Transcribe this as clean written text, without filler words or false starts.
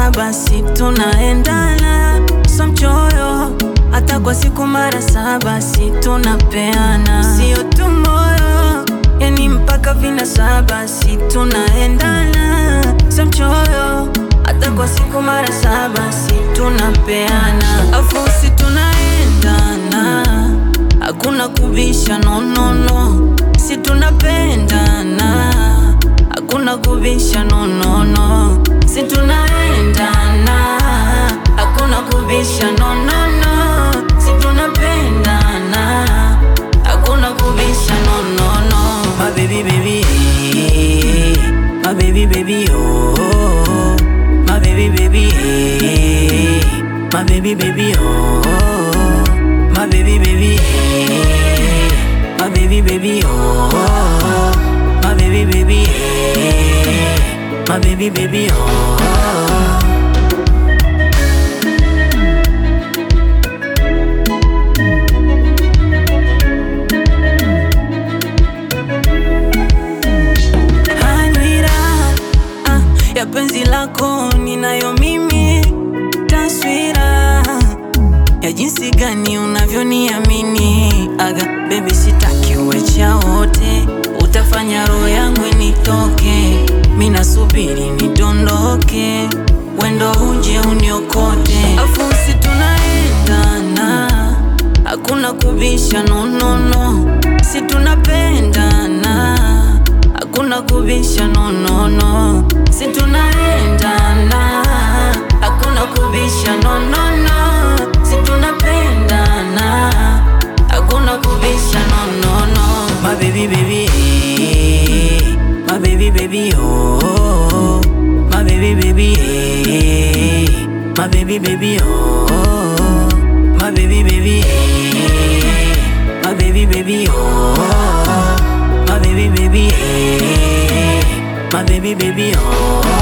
basi tunaendana. So mchoyo, hata kwa siku mara 7 si tunapeana. Sio tu moyo, yani mpaka vinasaba si tunaendana. So mchoyo, hata kwa siku mara 7 si tunapeana. Afu si tunaendana, hakuna kubisha, no no no. Si tunapendana, hakuna kubisha, no no no. Si tunaendana, hakuna kubisha, no no no. Si tunapendana, hakuna kubisha, no no no. My baby baby, my baby baby, oh. My baby baby, my baby baby, oh. My baby baby, my baby baby, oh. My baby baby, my baby baby, oh. Ya penzi lako ninayo mimi, taswira ya jinsi gani unavyoniamini. Aga baby, sitaki uwecha wote, utafanya roho yangu nitoke. Mina subiri nidondoke, wendo uje uniokote. Afu si tunaendana, hakuna kubisha, no no no. Si tunapendana, hakuna kubisha, no no no. Si tunaendana, hakuna kubisha, no no no. Si tunapendana, hakuna kubisha, no no no. My baby baby, my baby baby, oh. My baby baby, my baby baby, oh. My baby baby, my baby baby, oh. My baby baby, my baby baby, oh.